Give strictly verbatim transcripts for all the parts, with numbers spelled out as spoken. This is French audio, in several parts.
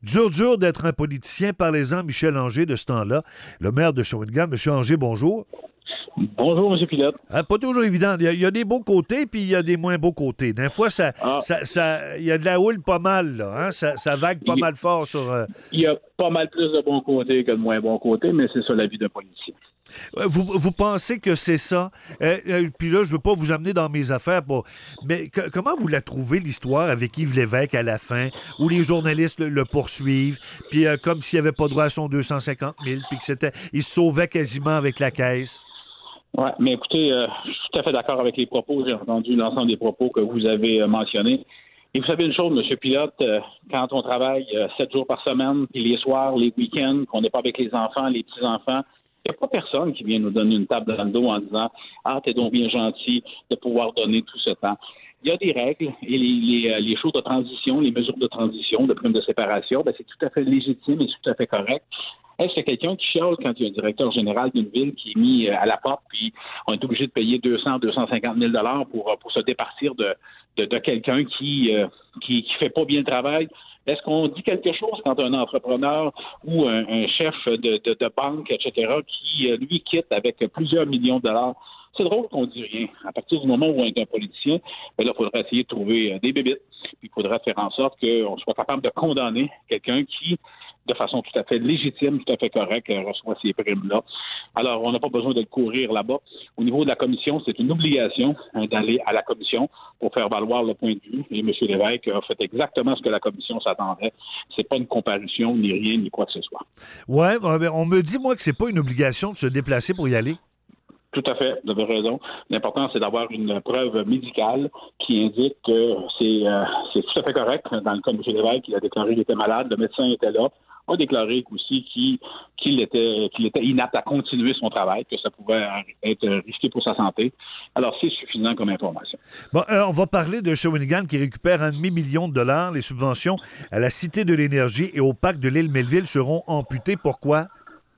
Dur, dur d'être un politicien. Parlez-en, Michel Anger, de ce temps-là, le maire de Shawinigan. Monsieur Anger, bonjour. Bonjour, M. Pilote. Hein, pas toujours évident. Il y, a, il y a des beaux côtés, puis il y a des moins beaux côtés. Des fois, ça, Ah. ça, ça, il y a de la houle pas mal, là, hein? ça, ça vague pas il, mal fort sur... Euh... Il y a pas mal plus de bons côtés que de moins bons côtés, mais c'est ça la vie d'un politicien. Vous, vous pensez que c'est ça? Euh, euh, puis là, je veux pas vous amener dans mes affaires, pour... mais que, comment vous la trouvez, l'histoire avec Yves Lévesque à la fin, où les journalistes le, le poursuivent, puis euh, comme s'il n'avait pas droit à son deux cent cinquante mille, puis que c'était, il se sauvait quasiment avec la caisse? Oui, mais écoutez, euh, je suis tout à fait d'accord avec les propos. J'ai entendu l'ensemble des propos que vous avez euh, mentionnés. Et vous savez une chose, M. Pilote, euh, quand on travaille euh, sept jours par semaine, puis les soirs, les week-ends, qu'on n'est pas avec les enfants, les petits-enfants, il n'y a pas personne qui vient nous donner une table dans le dos en disant « Ah, t'es donc bien gentil de pouvoir donner tout ce temps ». Il y a des règles et les, les, les choses de transition, les mesures de transition, de prime de séparation, ben, c'est tout à fait légitime et tout à fait correct. Est-ce qu'il y a quelqu'un qui chiale quand il y a un directeur général d'une ville qui est mis à la porte puis on est obligé de payer deux cents, deux cent cinquante mille dollars pour, pour se départir de, de, de quelqu'un qui, euh, qui qui fait pas bien le travail? Est-ce qu'on dit quelque chose quand un entrepreneur ou un, un chef de, de, de banque, et cetera, qui, lui, quitte avec plusieurs millions de dollars? C'est drôle qu'on ne dit rien. À partir du moment où on est un politicien, ben là, il faudra essayer de trouver des bébites. Puis il faudra faire en sorte qu'on soit capable de condamner quelqu'un qui, de façon tout à fait légitime, tout à fait correcte, reçoit ces primes-là. Alors, on n'a pas besoin de courir là-bas. Au niveau de la commission, c'est une obligation hein, d'aller à la commission pour faire valoir le point de vue. Et M. Lévesque a fait exactement ce que la commission s'attendait. C'est pas une comparution, ni rien, ni quoi que ce soit. Oui, on me dit, moi, que c'est pas une obligation de se déplacer pour y aller. Tout à fait, vous avez raison. L'important, c'est d'avoir une preuve médicale qui indique que c'est, euh, c'est tout à fait correct. Dans le cas de M. Lévesque, il a déclaré qu'il était malade, le médecin était là, a déclaré aussi qu'il, qu'il, était, qu'il était inapte à continuer son travail, que ça pouvait être risqué pour sa santé. Alors, c'est suffisant comme information. Bon, euh, on va parler de Shawinigan qui récupère un demi-million de dollars. Les subventions à la Cité de l'Énergie et au parc de l'île Melville seront amputées. Pourquoi?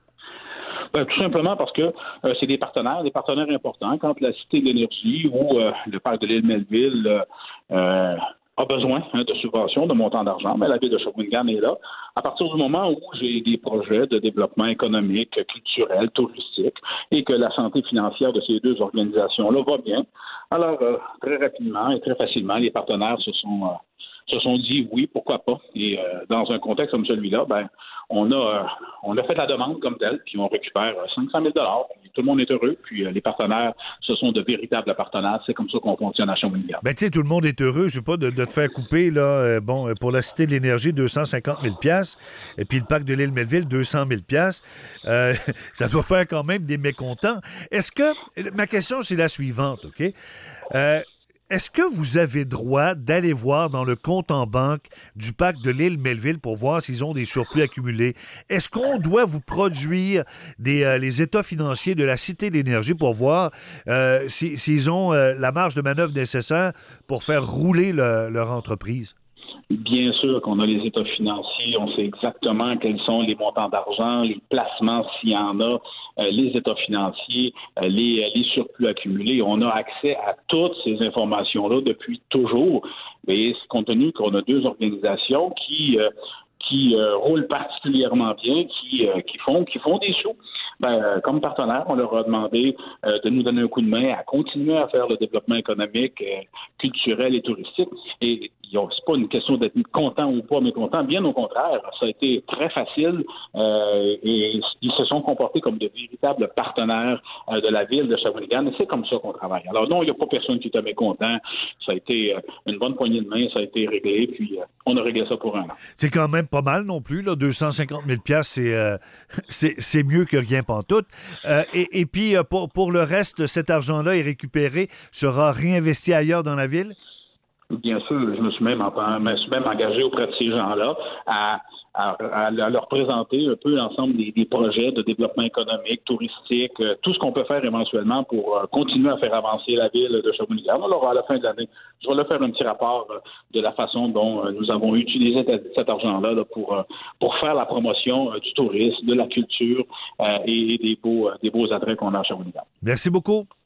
Ben, tout simplement parce que euh, c'est des partenaires, des partenaires importants. Quand la Cité de l'Énergie ou euh, le parc de l'île Melville euh, euh, a besoin hein, de subventions, de montants d'argent, mais la ville de Shawinigan est là. À partir du moment où j'ai des projets de développement économique, culturel, touristique, et que la santé financière de ces deux organisations-là va bien, alors euh, très rapidement et très facilement, les partenaires se sont... Euh, se sont dit oui, pourquoi pas. Et euh, dans un contexte comme celui-là, ben, on a euh, on a fait la demande comme telle, puis on récupère cinq cent mille dollars. Tout le monde est heureux, puis euh, les partenaires, ce sont de véritables partenaires. C'est comme ça qu'on fonctionne à Shawinigan. Ben, tu sais, tout le monde est heureux. Je ne sais pas, de, de te faire couper, là, euh, bon, pour la Cité de l'Énergie, deux cent cinquante mille dollars, et puis le parc de l'île Melville, deux cent mille dollars. Euh, ça doit faire quand même des mécontents. Est-ce que, ma question, c'est la suivante, OK? Euh, Est-ce que vous avez droit d'aller voir dans le compte en banque du parc de l'île Melville pour voir s'ils ont des surplus accumulés? Est-ce qu'on doit vous produire des, euh, les états financiers de la Cité de l'Énergie pour voir euh, si, s'ils ont euh, la marge de manœuvre nécessaire pour faire rouler le, leur entreprise? Bien sûr qu'on a les états financiers, on sait exactement quels sont les montants d'argent, les placements s'il y en a, euh, les états financiers, euh, les, les surplus accumulés. On a accès à toutes ces informations-là depuis toujours. Mais compte tenu qu'on a deux organisations qui euh, qui euh, roulent particulièrement bien, qui euh, qui font qui font des sous. Ben, euh, comme partenaire, on leur a demandé euh, de nous donner un coup de main à continuer à faire le développement économique, euh, culturel et touristique. Et c'est pas une question d'être content ou pas mécontent, bien au contraire, ça a été très facile euh, et ils se sont comportés comme de véritables partenaires euh, de la ville de Shawinigan et c'est comme ça qu'on travaille. Alors non, il n'y a pas personne qui était mécontent, ça a été euh, une bonne poignée de main, ça a été réglé, puis euh, on a réglé ça pour un an. C'est quand même pas mal non plus, là, deux cent cinquante mille dollars, c'est, euh, c'est, c'est mieux que rien pantoute. Euh, et, et puis, euh, pour, pour le reste, cet argent-là est récupéré, sera réinvesti ailleurs dans la ville? Bien sûr, je me suis même, me suis même engagé auprès de ces gens-là à, à, à leur présenter un peu l'ensemble des, des projets de développement économique, touristique, euh, tout ce qu'on peut faire éventuellement pour euh, continuer à faire avancer la ville de Shawinigan. Alors, à la fin de l'année, je vais leur faire un petit rapport euh, de la façon dont euh, nous avons utilisé cet argent-là là, pour, euh, pour faire la promotion euh, du tourisme, de la culture euh, et des beaux, euh, des beaux attraits qu'on a à Shawinigan. Merci beaucoup.